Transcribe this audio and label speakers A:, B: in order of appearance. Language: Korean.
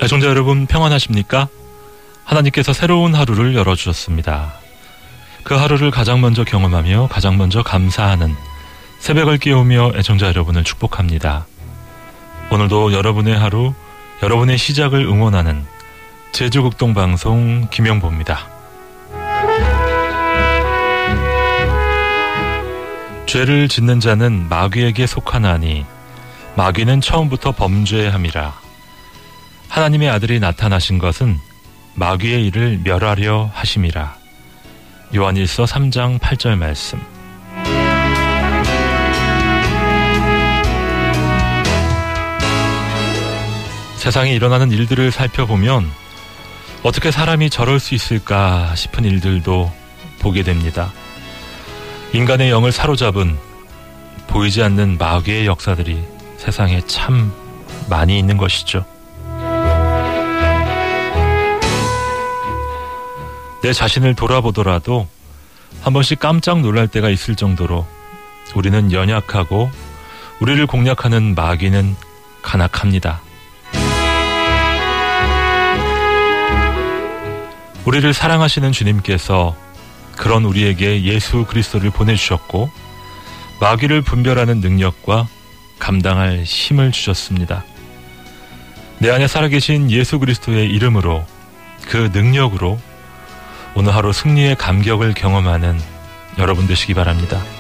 A: 애청자 여러분 평안하십니까? 하나님께서 새로운 하루를 열어주셨습니다. 그 하루를 가장 먼저 경험하며 가장 먼저 감사하는 새벽을 깨우며 애청자 여러분을 축복합니다. 오늘도 여러분의 하루, 여러분의 시작을 응원하는 제주극동방송 김영보입니다. 죄를 짓는 자는 마귀에게 속하나니 마귀는 처음부터 범죄함이라. 하나님의 아들이 나타나신 것은 마귀의 일을 멸하려 하심이라. 요한일서 3장 8절 말씀. 세상에 일어나는 일들을 살펴보면 어떻게 사람이 저럴 수 있을까 싶은 일들도 보게 됩니다. 인간의 영을 사로잡은 보이지 않는 마귀의 역사들이 세상에 참 많이 있는 것이죠. 내 자신을 돌아보더라도 한 번씩 깜짝 놀랄 때가 있을 정도로 우리는 연약하고 우리를 공략하는 마귀는 간악합니다. 우리를 사랑하시는 주님께서 그런 우리에게 예수 그리스도를 보내주셨고 마귀를 분별하는 능력과 감당할 힘을 주셨습니다. 내 안에 살아계신 예수 그리스도의 이름으로, 그 능력으로 오늘 하루 승리의 감격을 경험하는 여러분 되시기 바랍니다.